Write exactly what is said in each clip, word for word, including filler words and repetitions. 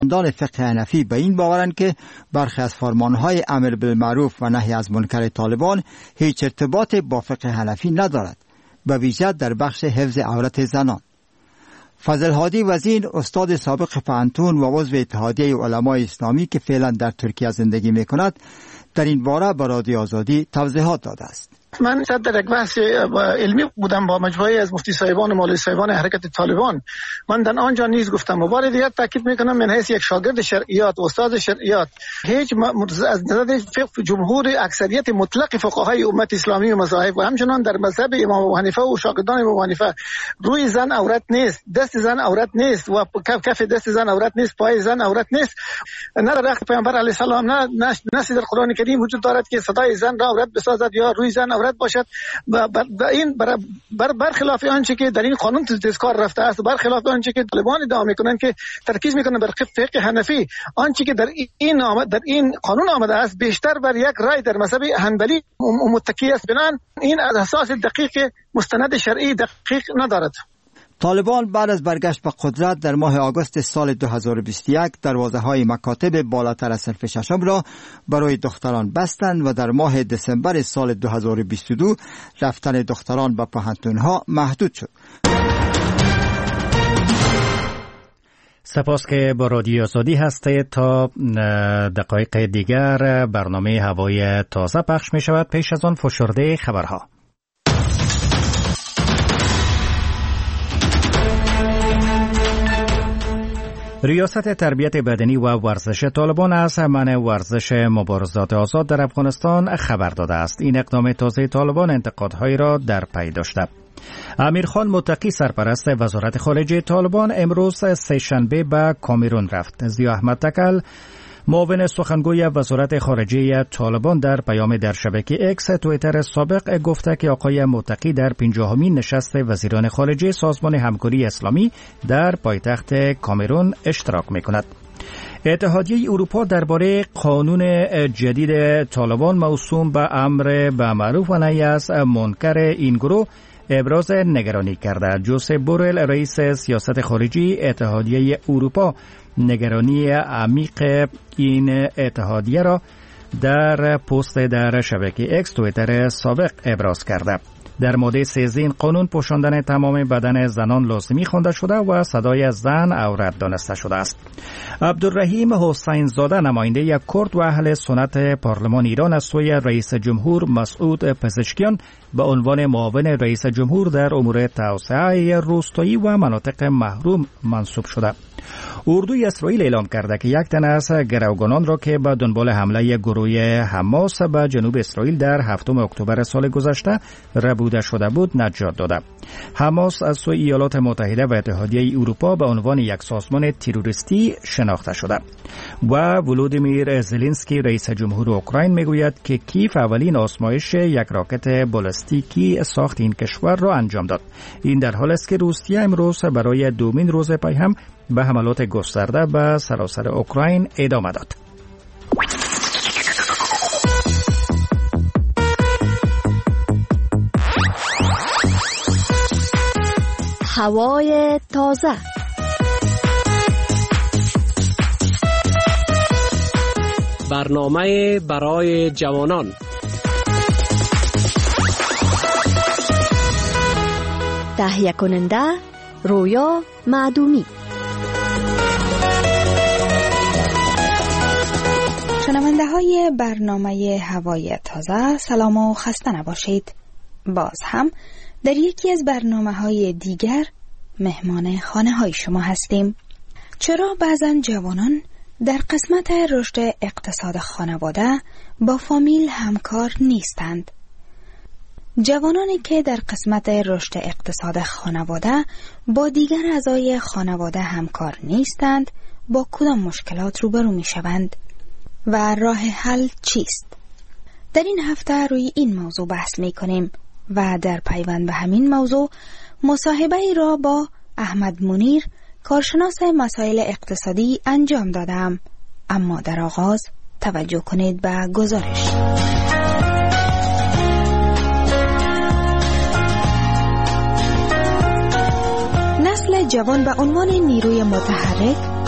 دان فقه حنفی به این باورند که برخی از فرمانهای امر بالمعروف و نهی از منکر طالبان هیچ ارتباطی با فقه حنفی ندارد، به ویژه در بخش حفظ عورت زنان. فضل هادی وزین، استاد سابق پانتون و عضو اتحادیه علمای اسلامی که فعلا در ترکیه زندگی می‌کند، در این باره به رادیو آزادی توضیحات داده است. من صد در یک بحث علمی بودم با مجموعه از مفتی صاحبان و مولوی صاحبان حرکت طالبان. من در آنجا نیز گفتم و بار دیگر تاکید میکنم، من حیث یک شاگرد شرعیات و استاد شرعیات هیچ از نظر فقه جمهور اکثریت مطلق فقهای امت اسلامی و مذاهب و همچنان در مذهب امام ابو حنیفه و شاگردان امام ابو حنیفه روی زن عورت نیست، دست زن عورت نیست و کف کف دست زن عورت نیست، پای زن عورت نیست. نه در وقت پیامبر علیه السلام نه نصی در قرآن کریم وجود دارد که صدای زن را عورت بسازد یا روی زن عورت باشد. و این بر بر برخلاف آنچه که در این قانون تذکار رفته است، برخلاف آنچه که طالبان ادعا میکنند که ترکیز میکنند بر فقه حنفی، آنچه که در این آمد در این قانون آمده است بیشتر بر یک رای در مذهب حنبلی متکی است. بنان این اساس دقیق مستند شرعی دقیق ندارد. طالبان بعد از برگشت به قدرت در ماه آگوست سال دو هزار و بیست و یک دروازه‌های مکاتب بالاتر از صنف ششم را برای دختران بستند و در ماه دسامبر سال دو هزار و بیست و دو رفتن دختران به پوهنتون‌ها محدود شد. سپاس که با رادیو آزادی هستید. تا دقایق دیگر برنامه هوای تازه پخش می شود. پیش از آن فشرده خبرها. ریاست تربیت بدنی و ورزش طالبان از منع ورزش مبارزات آزاد در افغانستان خبر داده است. این اقدام تازه طالبان انتقادهایی را در پی داشته. امیرخان متقی سرپرست وزارت خارجه طالبان امروز سه‌شنبه به کامرون رفت. ضیا احمد تکل معاون سخنگوی وزارت خارجه طالبان در پیام در شبکه اکس توییتر سابق گفته که آقای متقی در پنجاهمین نشست وزیران خارجه سازمان همکاری اسلامی در پایتخت کامرون اشتراک می‌کند. اتحادیه اروپا درباره قانون جدید طالبان موسوم به امر بالمعروف و نهی از منکر این گروه ابراز نگرانی کرده. جوزپ بورل رئیس سیاست خارجی اتحادیه اروپا نگرانی عمیق این اتحادیه را در پست در شبکه اکس توییتر سابق ابراز کرده. در ماده سه این قانون پوشاندن تمام بدن زنان لازمی خوانده شده و صدای زن عورت دانسته شده است. عبدالرحیم حسین زاده نماینده یک کرد و اهل سنت پارلمان ایران از سوی رئیس جمهور مسعود پزشکیان به عنوان معاون رئیس جمهور در امور توسعه روستایی و مناطق محروم منصوب شده. اردوی اسرائیل اعلام کرده که یک تن از گروگانان را که به دنبال حمله گروه حماس به جنوب اسرائیل در هفتم اکتبر سال گذشته ربوده شده بود نجات داده. حماس از سوی ایالات متحده و اتحادیه اروپا به عنوان یک سازمان تروریستی شناخته شده و ولودیمیر زلنسکی رئیس جمهور اوکراین میگوید که کیف اولین آزمایش یک راکت بالستیکی ساخت این کشور را انجام داد. این در حالی است که روسیه امروز برای دومین روز پی هم به حملات گسترده به سراسر اوکراین ادامه داد. هوای تازه. برنامه برای جوانان. تهیه کننده رویا معدومی. شنونده های برنامه هوای تازه سلام و خسته نباشید. باز هم در یکی از برنامه های دیگر مهمان خانه های شما هستیم. چرا بعضا جوانان در قسمت رشد اقتصاد خانواده با فامیل همکار نیستند؟ جوانانی که در قسمت رشد اقتصاد خانواده با دیگر اعضای خانواده همکار نیستند با کدام مشکلات روبرو می شوند و راه حل چیست؟ در این هفته روی این موضوع بحث می کنیم و در پیوند به همین موضوع مصاحبه ای را با احمد منیر کارشناس مسائل اقتصادی انجام دادم. اما در آغاز توجه کنید به گزارش. نسل جوان به عنوان نیروی متحرک،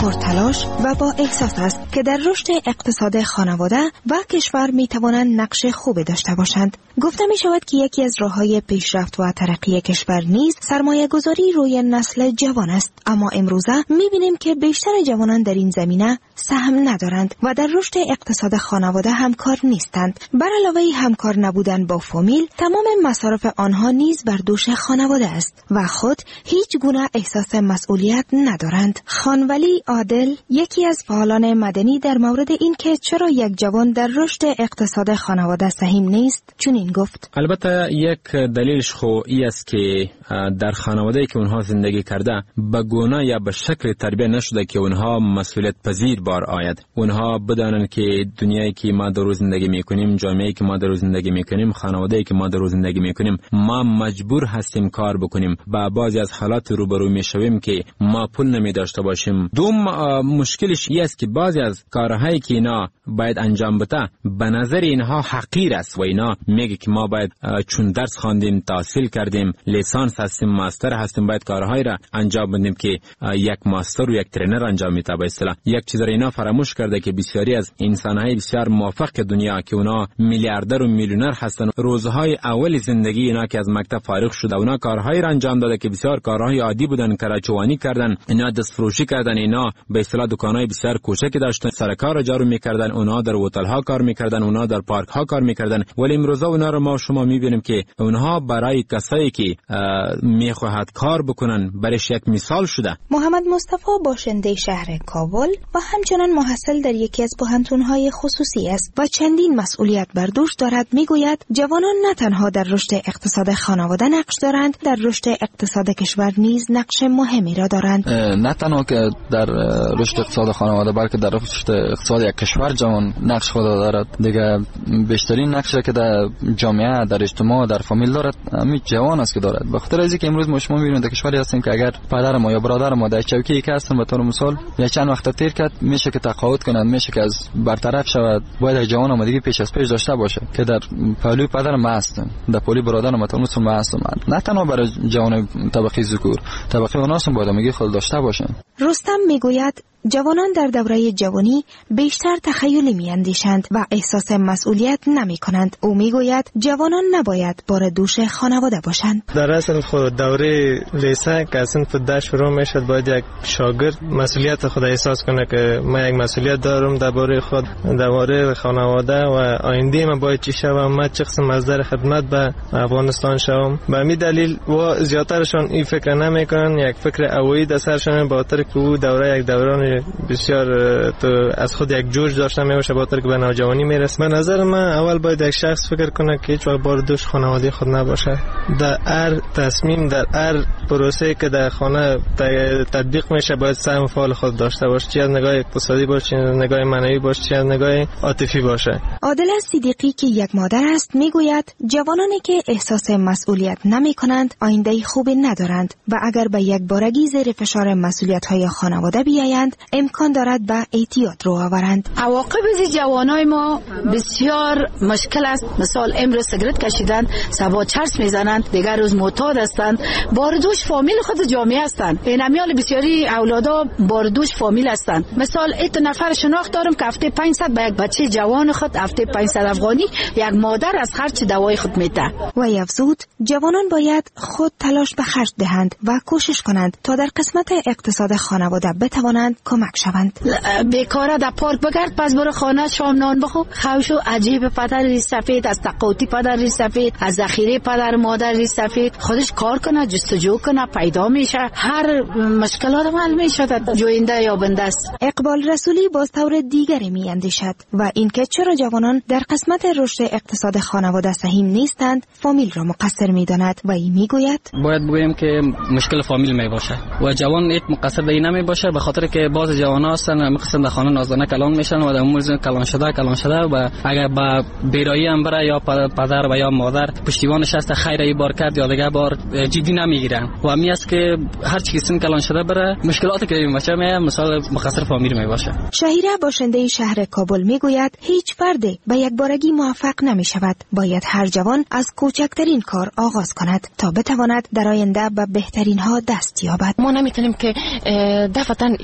پرتلاش و با احساس است که در رشد اقتصاد خانواده و کشور می توانند نقش خوبی داشته باشند. گفته می شود که یکی از راه‌های پیشرفت و ترقی کشور نیز سرمایه گذاری روی نسل جوان است، اما امروزه می بینیم که بیشتر جوانان در این زمینه سهم ندارند و در رشد اقتصاد خانواده همکار نیستند. بر علاوه همکار نبودن با فامیل، تمام مصارف آنها نیز بر دوش خانواده است و خود هیچ گونه احساس مسئولیت ندارند. خانولی عادل، یکی از فعالان مدنی، در مورد این که چرا یک جوان در رشد اقتصاد خانواده سهم نیست چنین گفت: البته یک دلیلش خو ای است که در خانواده‌ای که اونها زندگی کرده به گونه یا به شکل تربیت نشده که اونها مسئولیت پذیر بار آید. اونها بدانند که دنیایی که ما در روز زندگی میکنیم، جامعه‌ای که ما در روز زندگی میکنیم، خانواده‌ای که ما در روز زندگی میکنیم، ما مجبور هستیم کار بکنیم. با بعضی از حالات روبرو میشویم که ما پول نمی داشته باشیم. دوم مشکلش این است که بعضی از کارهایی که اینا باید انجام بده به نظر اینها حقیر است و اینا میگه که ما باید چون درس خواندیم، تحصیل کردیم، لیسانس هستیم، ماستر هستیم، باید کارهایی را انجام بدیم که یک ماستر و یک ترینر انجام میده. به اصطلاح یک چیز را اینا فراموش کرده که بسیاری از انسان‌های بسیار موفق دنیا که اونا میلیاردر و میلیونر هستن، روزهای اول زندگی اینا که از مکتب فارغ شده اونا کارهایی را انجام داده که بسیار کارهای عادی بودن، کراچوانی کردن، اینا دستفروشی کردن، اینا به اصطلاح دکانای بسیار کوچکی داشتن، سرکار جارو میکردن، اونا در هتل ها کار میکردن، اونا در پارک ها کار میکردن. ولی امروز اونا رو ما شما میبینیم که اونها برای کسایی که میخواهد کار بکنن برایش یک مثال شده. محمد مصطفی باشنده شهر کابل و همچنان محصل در یکی از پوهنتون‌های خصوصی است و چندین مسئولیت بر دوش دارد. میگوید جوانان نه تنها در رشد اقتصاد خانواده نقش دارند، در رشد اقتصاد کشور نیز نقش مهمی را دارند. نه تنها که در رشد اقتصاد خانواده بلکه در رشد اقتصاد یک کشور جوان نقش خود دارد. دیگه بیشترین نقشی که در جامعه، در اجتماع، در فامیل دارد همین جوان است که دارد. به خاطر اینکه امروز ما شما میبینید در کشوری هستیم که اگر پدر ما یا برادر ما در چوکی یک هستن به طور مثال یا چند وقت تیر کرد، میشه که تقاعد کنند، میشه که از برطرف شود، باید جوان آمادگی پیش از پیش داشته باشه که در پهلوی پدر ما هستم، در پهلوی برادر ما طور مثال ما هستم. نه تنها برای جوان طبقه ذکور، طبقه اوناس هم باید آمادگی خود داشته باشن. رستم میگوید جوانان در دوره جوانی بیشتر تخیلی میاندیشند و احساس مسئولیت نمی کنند. او میگوید جوانان نباید بار دوش خانواده باشند. در اصل خود دوره لیسه که اصلا فده شروع میشد، باید یک شاگرد مسئولیت خود احساس کنه که من یک مسئولیت دارم درباره خود، درباره خانواده و آینده من باید چی شوم، من چه قسم مصدر خدمت به افغانستان شوم. به همین دلیل و زیاترشان این فکر نمیکنن، یک فکر اویی در سرشان با خاطر که او دوره یک دوران بسیار تو از خود یک جوش داشته میشه با خاطر که به نوجوانی میرسه. به نظر من اول باید یک شخص فکر کنه که هیچ وقت بار دوش خانواده خود نباشه. در هر تصمیم، در هر پروسه که در خانه تطبیق میشه باید سهم فعال خود داشته باشه، چه از نگاه اقتصادی باشه، چه از نگاه معنوی باشه، چه از نگاه عاطفی باشه. عادل صدیقی که یک مادر است میگوید جوانانی که احساس مسئولیت نمی کنند آینده خوبی ندارند و اگر به یک بارگی زیر فشار مسئولیت های خانواده بیایند امکان دارد به اعتیاد رو آورند. عواقب از جوانای ما بسیار مشکل است. مثال امروز سیگرت کشیدن، صبح چرس میزنند، دیگر روز معتاد هستند، باردوش فامیل خود جامعه هستند. این امیال بسیاری اولادا باردوش فامیل هستند. مثال ایت نفر شناخت دارم که هفته پانصد به یک بچه جوان خود هفته پانصد افغانی یک مادر از خرج دوای خود میده. و افزود جوانان باید خود تلاش به خرج دهند و کوشش کنند تا در قسمت اقتصاد خانواده بتوانند کمک شوند. بیکاره در پارک بگرد، پس برو خانه شام نان بخو. خوشو عجیب پدر ریش سفید، از تقاطی پدر ریش سفید، از ذخیره پدر مادر ریش سفید، خودش کار کنه، جستجو کنه، پیدا میشه، هر مشکلات حل میشه، جوینده یا بنده است. اقبال رسولی باز طور دیگری میاندیشد و اینکه چرا جوانان در قسمت رشد اقتصاد خانواده سهیم نیستند فامیل را مقصر میداند و این میگوید باید بگویم که مشکل فامیل می باشه و جوان ایت مقصر به این نمی باشه، به خاطر که باز جوان هستن میخواستن در خانه نازدانه کلان میشن و در موز کلان شده کلان شده و اگر با بیرایی هم بره یا پدر و یا مادر پشتیبانش هست خیر ای بار کرد یا دیگه بار جدی نمیگیرن و همین است که هر چی سن کلان شده بره مشکلاتی که بچه می مثلا مقصر فامیل می باشه. شهیره باشنده شهر کابل میگوید هیچ فردی به یک بارگی موفق نمی شود، باید هر جوان از کوچکترین کار آغاز کند تا بتواند در آینده به بهترین ها دست یابد. ما نمیتونیم که دفعتاً یک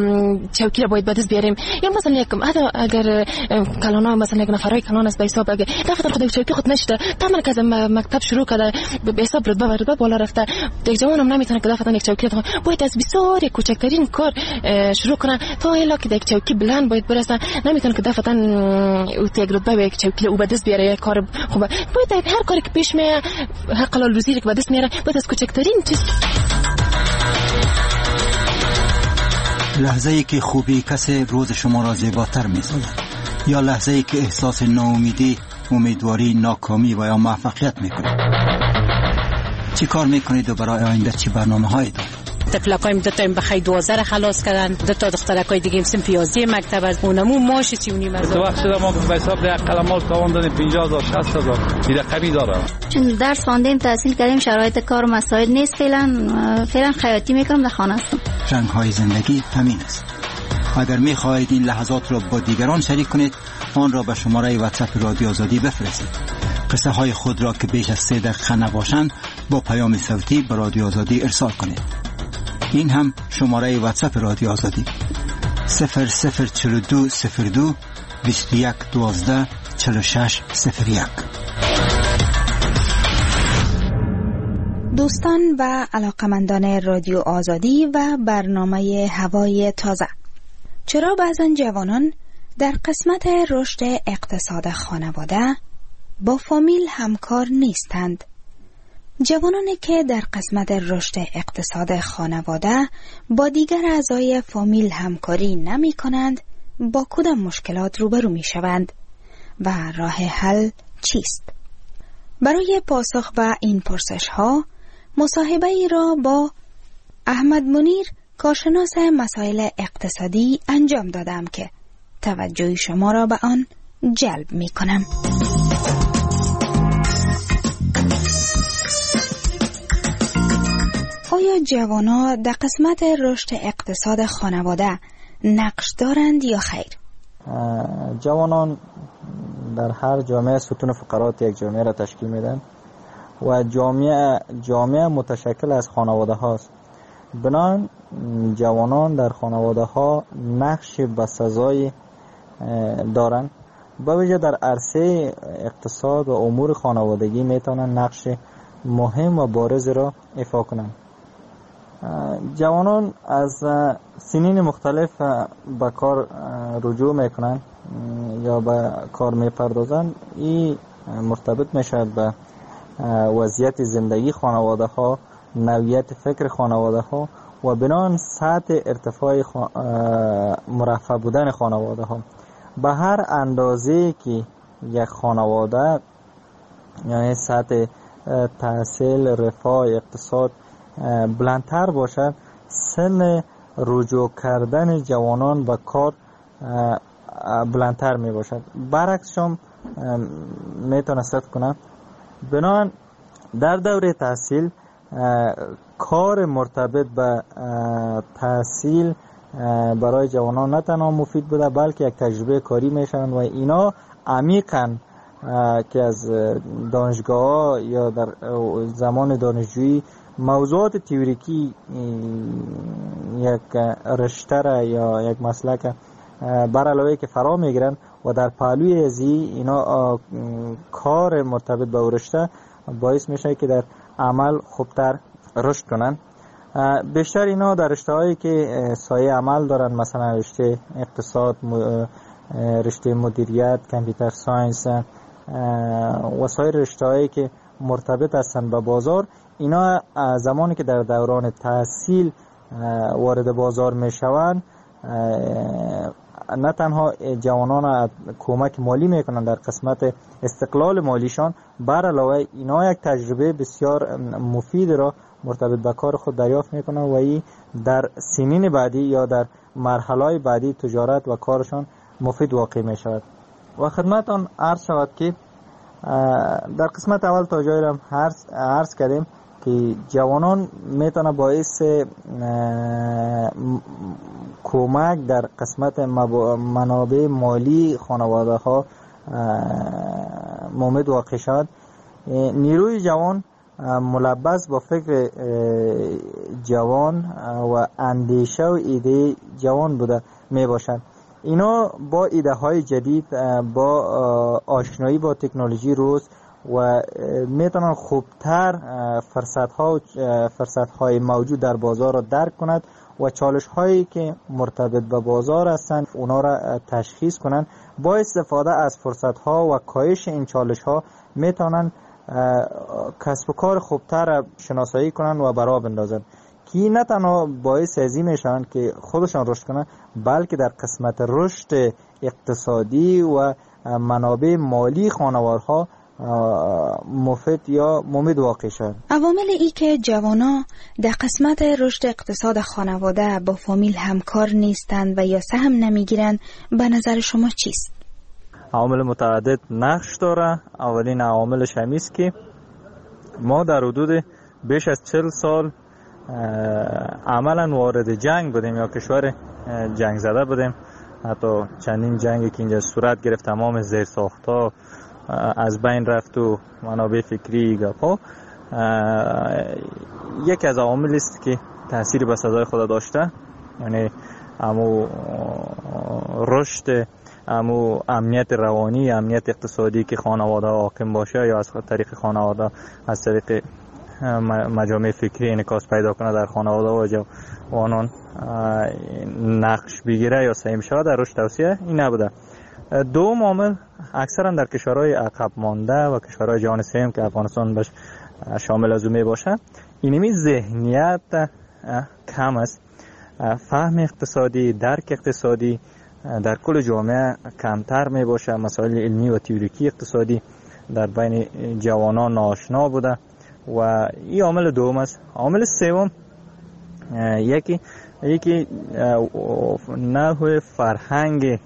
چوکی را باید به دست بیاریم. یا مثلا یک اگر کلانا مثلا یک نفرای کلان است به حساب اگر دفعه خود چوکی خود نشده تمام که از مکتب شروع کرده به حساب رتبه رتبه بالا رفته یک جوان هم نمیتونه که دفعه یک چوکی باید از بسیار کوچکترین کار شروع کنه تا الا که یک چوکی بلند باید برسه. نمیتونه که دفعه او یک رتبه به یک چوکی او به دست بیاره. یک کار خوبه باید هر کاری که پیش میاد حق حلال روزی که به دست میاره باید از کوچکترین چیز. لحظه ای که خوبی کسی روز شما را زیباتر می‌سازد یا لحظه ای که احساس ناامیدی، امیدواری، ناکامی و یا موفقیت می‌کنید. چی کار می‌کنید و برای آینده چی برنامه‌هایی دارید؟ تفلکایم دو تا بخای دوازده خلاص کردن، دو تا دخترکای دیگه سن پیازی مکتب از اونمو ماش چونی مزه. تو وقت شده ما به حساب ده قلمال تواندن پنجاه هزار شصت هزار میره قبی داره. چون درس خواندیم تحصیل کردیم شرایط کار و مسائل نیست فعلا فعلا خیاطی میکنم در خانه هستم. رنگ‌های زندگی همین است. اگر می‌خواهید این لحظات را با دیگران شریک کنید آن را به شماره واتساپ رادیو آزادی بفرستید. قصه های خود را که بیش از سه دقیقه نباشند با پیام صوتی به رادیو آزادی ارسال کنید. این هم شماره واتساپ رادیو آزادی صفر صفر چهل و دو صفر دو بیست و یک دوازده چهل و شش صفر یک. دوستان و علاقمندان رادیو آزادی و برنامه هوای تازه، چرا بعضن جوانان در قسمت رشد اقتصاد خانواده با فامیل همکار نیستند؟ جوانانی که در قسمت رشد اقتصاد خانواده با دیگر اعضای فامیل همکاری نمی کنند با کدام مشکلات روبرو می شوند و راه حل چیست؟ برای پاسخ به این پرسش ها مصاحبه ای را با احمد منیر کارشناس مسائل اقتصادی انجام دادم که توجه شما را به آن جلب می کنم. آیا جوانان در قسمت رشد اقتصاد خانواده نقش دارند یا خیر؟ جوانان در هر جامعه ستون فقرات یک جامعه را تشکیل میدن و جامعه جامعه متشکل از خانواده هاست. بنابراین جوانان در خانواده ها نقش بسزایی دارند. با ویژه در عرصه اقتصاد و امور خانوادگی میتونن نقش مهم و بارز را ایفا کنند. جوانان از سنین مختلف به کار رجوع میکنن یا به کار میپردازن. این مرتبط میشه به وضعیت زندگی خانواده ها، نوعیت فکر خانواده ها و بنان سطح ارتفاع خوا... مرفه بودن خانواده ها. به هر اندازه که یک خانواده یعنی سطح تحصیل، رفاه، اقتصاد بلندتر باشد، سن رجوع کردن جوانان به کار بلندتر می باشد. برعکسش هم میتونه صدق کنم. بنابراین در دوره تحصیل کار مرتبط به تحصیل برای جوانان نه تنها مفید بوده بلکه یک تجربه کاری میشن و اینا عمیقاً که از دانشگاه یا در زمان دانشجویی موضوعات تئوریکی یک رشته را یا یک مسلک بر علاوه که فرا میگیرن و در پهلوی ازی اینا کار مرتبط به رشته باعث میشه که در عمل خوبتر رشد کنن. بیشتر اینا در رشته هایی که سایه عمل دارن، مثلا رشته اقتصاد، رشته مدیریت، کامپیوتر ساینس و سایر رشته هایی که مرتبط هستن به بازار، اینا زمانی که در دوران تحصیل وارد بازار میشوند نه تنها جوانان کمک مالی میکنن در قسمت استقلال مالیشان، بر علاوه اینا یک تجربه بسیار مفید را مرتبط به کار خود دریافت میکنن و این در سنین بعدی یا در مرحله بعدی تجارت و کارشان مفید واقع میشود. و خدمتان عرض شود که در قسمت اول تا جایی را عرض کردیم که جوانان میتونه باعث کمک در قسمت منابع مالی خانواده ها مومد واقع شد. نیروی جوان ملبس با فکر جوان و اندیشه و ایده جوان بوده می باشند. اینا با ایده های جدید، با آشنایی با تکنولوژی روز و میتونن خوبتر فرصت ها و فرصت های موجود در بازار را درک کند و چالش هایی که مرتبط به بازار هستند اونا را تشخیص کنند. با استفاده از فرصت ها و کاهش این چالش ها میتونن کسب و کار خوبتر شناسایی کنند و برآ بندازند که نه تنها باعث ازی میشن که خودشان رشد کنند، بلکه در قسمت رشد اقتصادی و منابع مالی خانوارها مفید یا مفید واقع شد. عوامل ای که جوانا در قسمت رشد اقتصاد خانواده با فامیل همکار نیستند و یا سهم نمیگیرند به نظر شما چیست؟ عوامل متعدد نقش داره. اولین عواملش همی است که ما در حدود بیش از چهل سال عملا وارد جنگ بودیم یا کشور جنگ زده بودیم. حتی چندین جنگی که اینجا صورت گرفت تمام زیرساخت‌ها از بین رفت و منابع فکری گپا. یکی از عوامل است که تأثیر به سزای خود داشته، یعنی امو رشد، امو امنیت روانی، امنیت اقتصادی که خانواده حاکم باشه یا از طریق خانواده از طریق مجامع فکری انعکاس پیدا کنه در خانواده و جوانان نقش بگیره یا سهم شود در رشد توسعه، این نبوده. دوم عامل اکثرا در کشورهای عقب مانده و کشورهای جهان سوم که افغانستان بهش شامل از اون باشه، اینمی ذهنیت کم است. فهم اقتصادی، درک اقتصادی در کل جامعه کمتر می باشه. مسائل علمی و تئوریکی اقتصادی در بین جوانان ناآشنا بوده و این عامل دوم است. عامل سوم یکی یکی نحو فرهنگ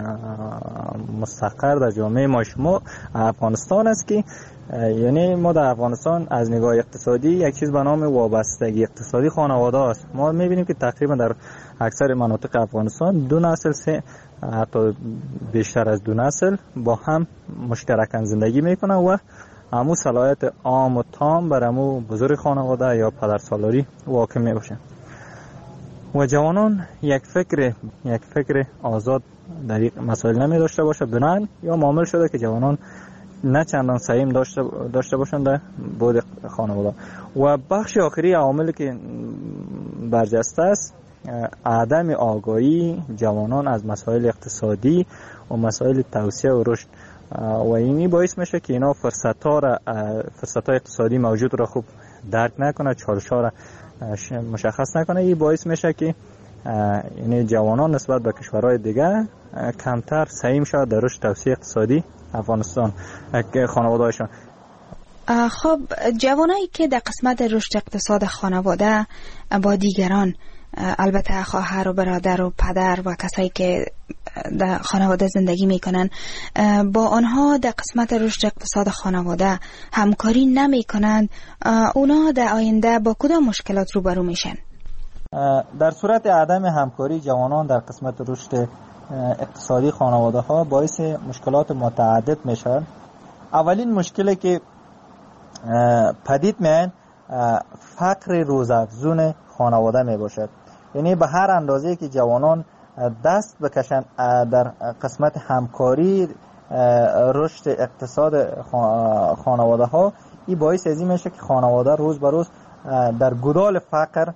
مستقر در جامعه ما شما افغانستان است که یعنی ما در افغانستان از نگاه اقتصادی یک چیز به نام وابستگی اقتصادی خانواده است. ما میبینیم که تقریبا در اکثر مناطق افغانستان دو نسل سه حتی بیشتر از دو نسل با هم مشترکاً زندگی میکنن و همو صلاحیت عام و تام بر همو بزرگ خانواده یا پدرسالاری واقع میباشه و جوانان یک فکر یک فکر آزاد در این مسائل نمی داشته باشه. بنان یا معامل شده که جوانان نه چندان سهم داشته داشته باشند در بود خانواده. و بخش آخری عواملی که برجسته است عدم آگاهی جوانان از مسائل اقتصادی و مسائل توسعه و رشد و اینی باعث میشه که اینا فرصت‌ها را فرصت‌های اقتصادی موجود را خوب درک نکنه، چالش‌ها را مشخص نکنه. این باعث میشه که یعنی جوانان نسبت به کشورهای دیگه کمتر سهم شود در رشد توسعه اقتصادی افغانستان خانواده‌هاشون. خب جوانایی که در قسمت رشد اقتصاد خانواده با دیگران، البته خواهر و برادر و پدر و کسایی که در خانواده زندگی میکنن، با آنها در قسمت رشد اقتصاد خانواده همکاری نمیکنند، اونا در آینده با کدام مشکلات روبرو میشن؟ در صورت عدم همکاری جوانان در قسمت رشد اقتصادی خانواده ها باعث مشکلات متعدد میشن. اولین مشکلی که پدید میاد فقر روزافزون خانواده می باشد. یعنی به هر اندازه که جوانان دست بکشند در قسمت همکاری رشد اقتصاد خانواده ها، این باعث ازی میشه که خانواده روز به روز در گدال فقر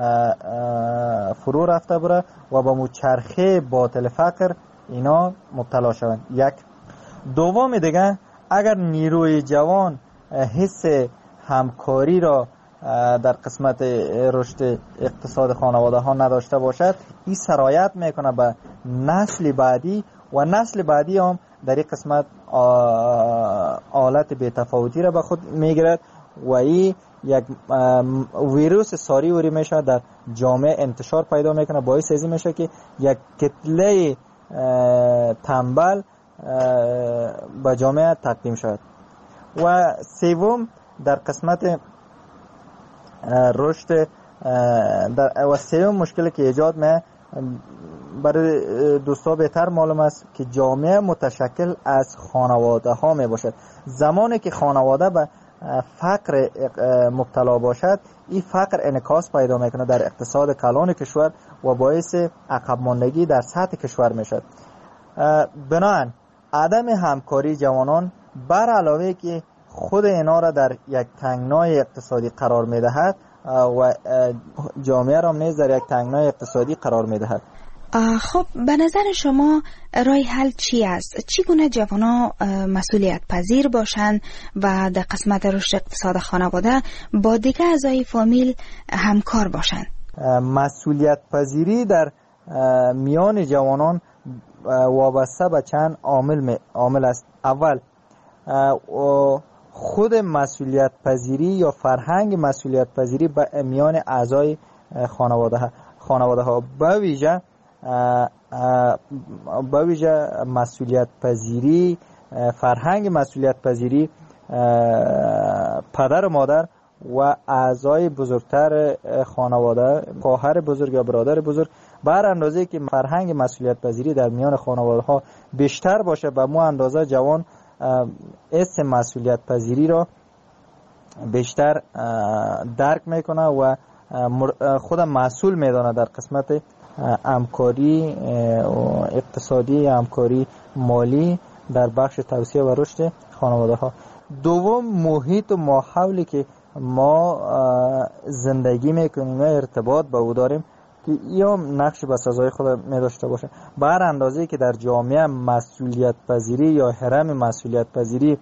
فرو رفته بره و با مچرخه باطل فقر اینا مبتلا شوند. یک دوم دیگه، اگر نیروی جوان حس همکاری را در قسمت رشد اقتصاد خانواده ها نداشته باشد، این سرایت میکنه به نسل بعدی و نسل بعدی هم در این قسمت حالت بی‌تفاوتی را به خود میگیرد و این یک ویروس ساری وری میشه در جامعه انتشار پیدا میکنه، باعث ازی میشه که یک کتله تنبل به جامعه تقدیم شد. و سوم در قسمت رشد در و سوم مشکلی که ایجاد می برای دوستا بهتر معلوم است که جامعه متشکل از خانواده ها می باشد. زمانی که خانواده به فقر مبتلا باشد، این فقر انعکاس پیدا میکنه در اقتصاد کلان کشور و باعث عقب ماندگی در سطح کشور میشد. بنابراین عدم همکاری جوانان بر علاوه که خود اینا را در یک تنگنای اقتصادی قرار میدهد و جامعه را نیز در یک تنگنای اقتصادی قرار میدهد. خب به نظر شما راه حل چی است؟ چگونه جوانان مسئولیت پذیر باشند و در قسمت رشد اقتصاد خانواده با دیگر اعضای فامیل همکار باشند؟ مسئولیت پذیری در میان جوانان وابسته به چند عامل عامل است. اول خود مسئولیت پذیری یا فرهنگ مسئولیت پذیری به میان اعضای خانواده خانواده ها به ویژه به ویژه مسئولیت پذیری فرهنگ مسئولیت پذیری پدر و مادر و اعضای بزرگتر خانواده، خواهر بزرگ یا برادر بزرگ، بر اندازه که فرهنگ مسئولیت پذیری در میان خانواده ها بیشتر باشه، به مو اندازه جوان اسم مسئولیت پذیری را بیشتر درک میکنه و خود مسئول میدانه در قسمت همکاری اقتصادی یا همکاری مالی در بخش توسعه و رشد خانواده ها. دوم محیط و ماحولی که ما زندگی میکنیم و ارتباط با او داریم که یا نقش به سزای خود می داشته باشه. بر اندازه که در جامعه مسئولیت پذیری یا هرم مسئولیت پذیری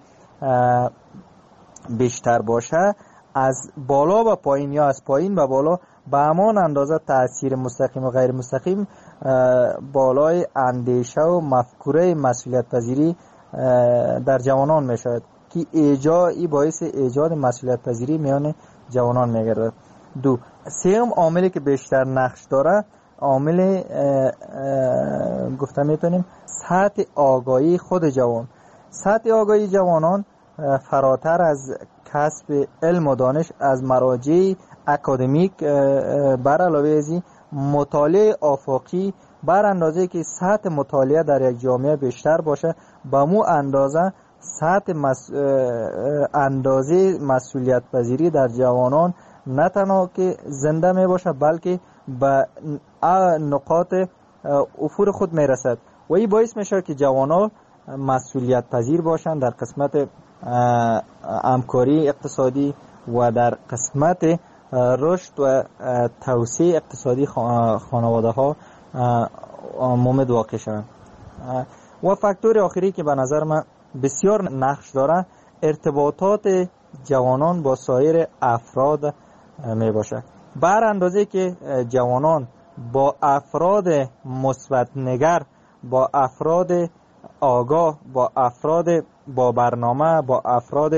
بیشتر باشه، از بالا به پایین یا از پایین به بالا به همان اندازه تأثیر مستقیم و غیر مستقیم بالای اندیشه و مفکوره مسئولیت پذیری در جوانان می شود که ایجاد باعث ایجاد مسئولیت پذیری میان جوانان می گردد. دو، سوم عاملی که بیشتر نقش داره عامل گفته میتونیم سطح آگاهی خود جوان. سطح آگاهی جوانان فراتر از کسب علم و دانش، از مراجع اکادمیک، بر علاوه از این مطالعه آفاقی، بر اندازه که سطح مطالعه در یک جامعه بیشتر باشه، به مو اندازه سطح مس... اندازه مسئولیت پذیری در جوانان نه تنها که زنده می باشه بلکه به نقاط افور خود می رسد و این باعث میشه که جوانان مسئولیت پذیر باشند در قسمت همکاری اقتصادی و در قسمت رشد و توسعه اقتصادی خانواده ها مومد واقع شوند. و فاکتور آخری که به نظر من بسیار نقش داره ارتباطات جوانان با سایر افراد می باشه. بر اندازه که جوانان با افراد مثبت نگر، با افراد آگاه، با افراد با برنامه، با افراد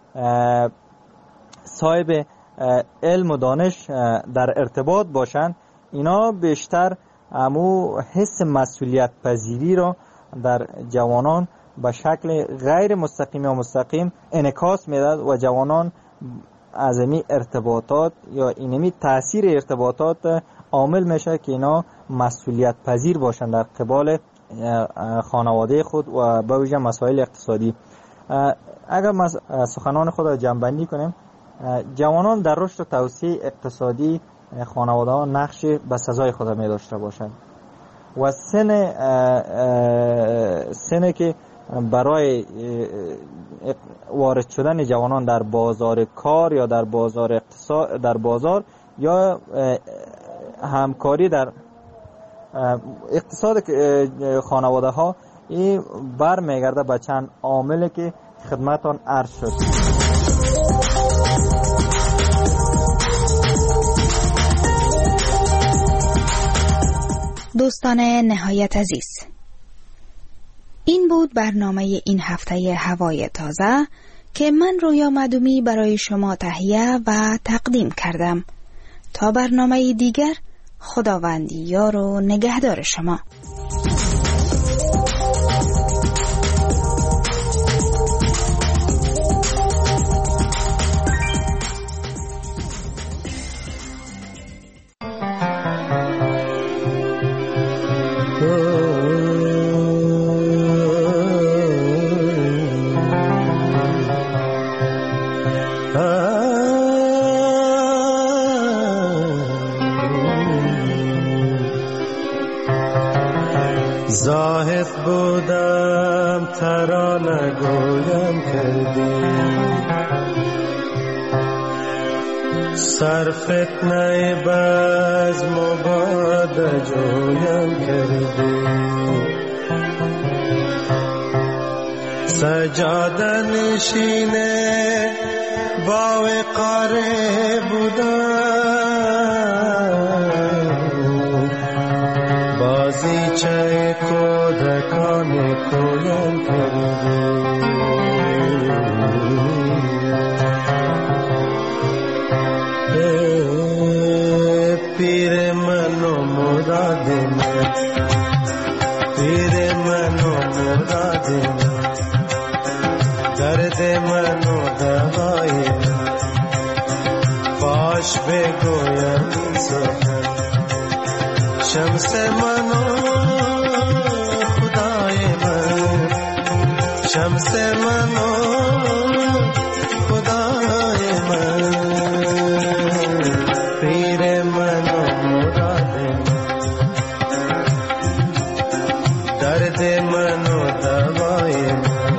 صاحب علم و دانش در ارتباط باشند، اینا بیشتر امو حس مسئولیت پذیری را در جوانان به شکل غیر مستقیم یا مستقیم انعکاس میداد و جوانان از این ارتباطات یا اینمی تاثیر ارتباطات عامل میشه که اینا مسئولیت پذیر باشن در قبال خانواده خود و به ویژه مسائل اقتصادی. اگر ما سخنان خود را جمع‌بندی کنیم، جوانان در رشد و توسعه اقتصادی خانواده ها نقش به سزای خود می داشته باشند و سن سن که برای وارد شدن جوانان در بازار کار یا در بازار اقتصاد در بازار یا همکاری در اقتصاد خانواده ها این بر میگرده به چند عامل که خدمتان عرض شد. دوستان نهایت عزیز، این بود برنامه این هفته هوای تازه که من رویا معدومی برای شما تهیه و تقدیم کردم. تا برنامه دیگر، خداوند یار و نگهدار شما. بودم ترانه گویم کردی، سر فتنه بزم و باد جویم کردی، سجاده نشینه با وقاره بودم، بازیچه کودکان کویم کردی، پیر من و مراد من، پیر من و مراد من، درد من و دوای من، باش بگویم سخن، شمس من و خدای من، شمس من و خدای من، پیر من و مراد من، درد من و دوای من،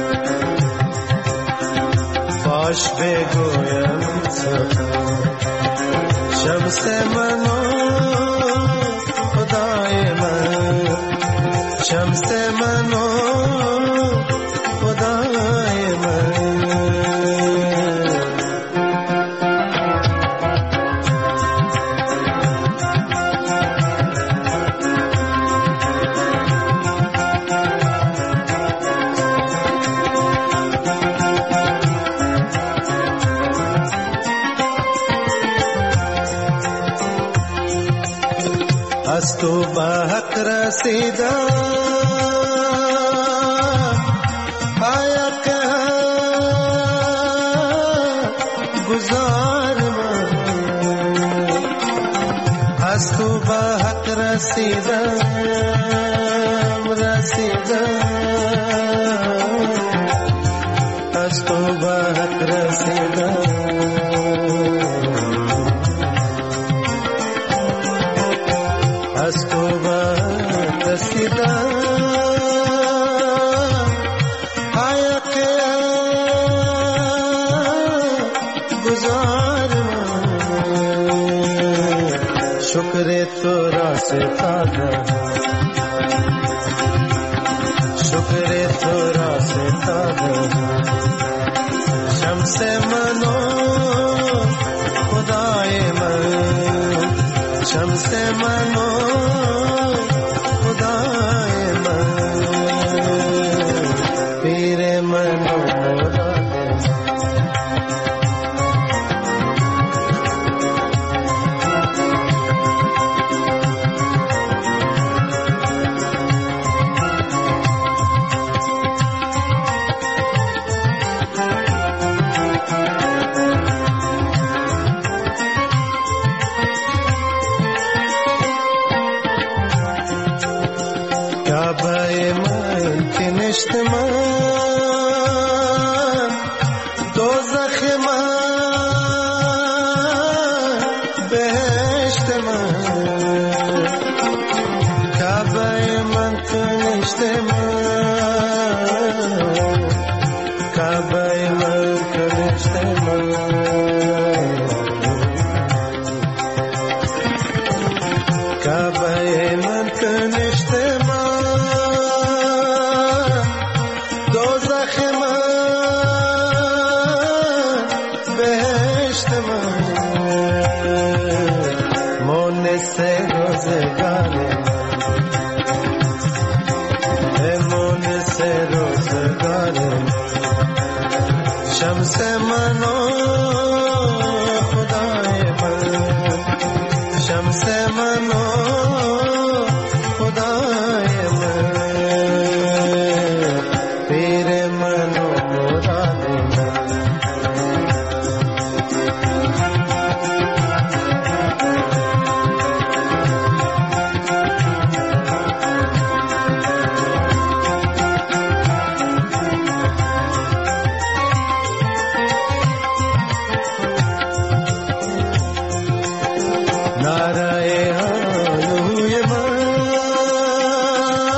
باش بگویم سخن، شمس من و خدای من، شمس من و خدای من. از تو به حق رسیدم، آیا که گذار من، از تو به حق رسیدم، رسیدم، از تو به حق رسیدم، از تو بات رسیدم، آیا که گذار من، شکر تو را ستادم، شکر تو را ستادم، شمس من و خدای من، شمس من و خدای من، پیر من و مراد کعبه من که نشت من، دوزخ من، بهشت من، کعبه من که نشت من، کعبه من که نشت من، کعبه من که نشت من، شمس من و